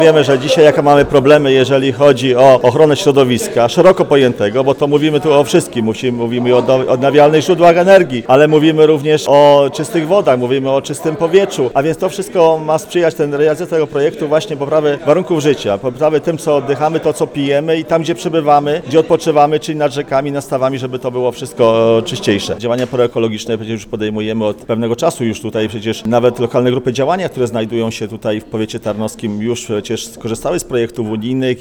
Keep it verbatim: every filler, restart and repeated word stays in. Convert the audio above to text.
Wiemy, że dzisiaj jakie mamy problemy, jeżeli chodzi o ochronę środowiska, szeroko pojętego, bo to mówimy tu o wszystkim. Musimy, mówimy o odnawialnych źródłach energii, ale mówimy również o czystych wodach, mówimy o czystym powietrzu, a więc to wszystko ma sprzyjać ten realizacji tego projektu właśnie poprawy warunków życia, poprawy tym, co oddychamy, to, co pijemy i tam, gdzie przebywamy, gdzie odpoczywamy, czyli nad rzekami, nad stawami, żeby to było wszystko czyściejsze. Działania proekologiczne przecież już podejmujemy od pewnego czasu już tutaj, przecież nawet lokalne grupy działania, które znajdują się tutaj w powiecie tarnowskim, już przecież skorzystały z projektów unijnych